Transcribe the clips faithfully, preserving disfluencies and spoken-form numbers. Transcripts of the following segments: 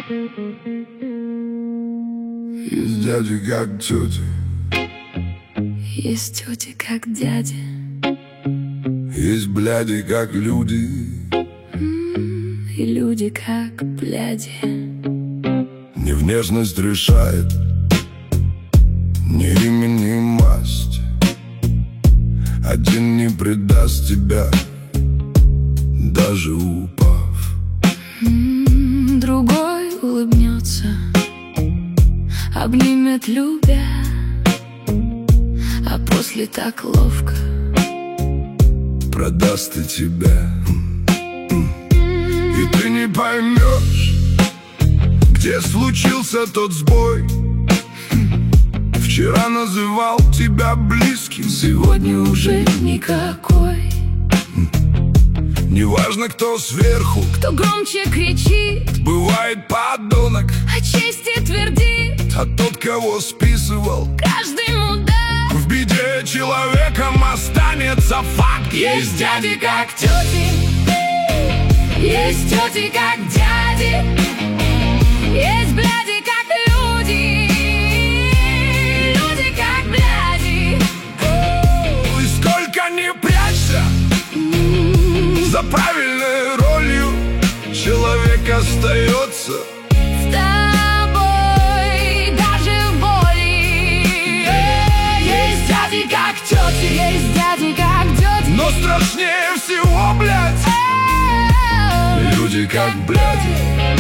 Есть дяди как тети, есть тети как дяди, есть бляди как люди, и люди как бляди. Не внешность решает, не имя, не масть. Один не предаст тебя, даже упав. Другой улыбнется, обнимет, любя, а после так ловко продаст и тебя. И ты не поймешь, где случился тот сбой. Вчера называл тебя близким, сегодня уже никакой. Неважно, кто сверху, кто громче кричит, бывает подонок, о чести твердит, а тот, кого списывал, каждый мудак. в беде человеком останется факт. Есть дяди как тети, есть тети как дяди, есть бляди как люди, люди как бляди. И сколько не прячься за правильной ролью, человек остается С тобой даже в боли. Есть дяди как тети, есть дяди как тети, но страшнее всего, блядь, люди как бляди.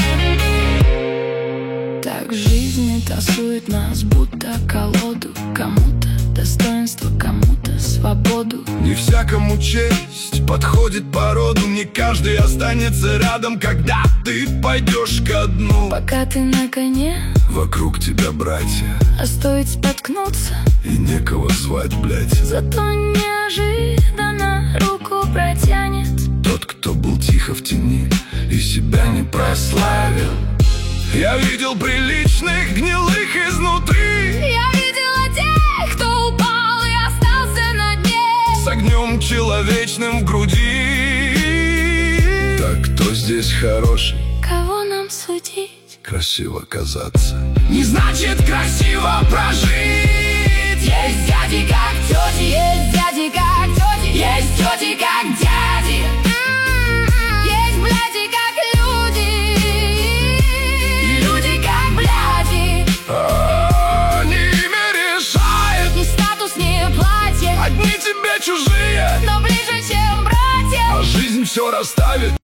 Так жизнь тасует нас, будто колоду. Кому-то достоинство, кому-то свободу. Не всякому честь подходит по роду, не каждый останется рядом, когда ты пойдешь ко дну. Пока ты на коне, вокруг тебя братья, а стоит споткнуться, и некого звать, блядь. зато неожиданно руку протянет Тот, кто был тихо в тени и себя не прославил. Я видел приличных гнилых изнутри, я видела тех, кто упал и остался на дне, с огнем человечным в груди. Так кто здесь хороший? кого нам судить? Красиво казаться Не значит красиво прожить. Есть дяди как тети, есть дяди как тети, есть тети как дяди, есть бляди как люди, люди как бляди. а, не имя решает, Ни статус, ни платье, одни тебе чужие, но ближе, чем братья. а жизнь все расставит.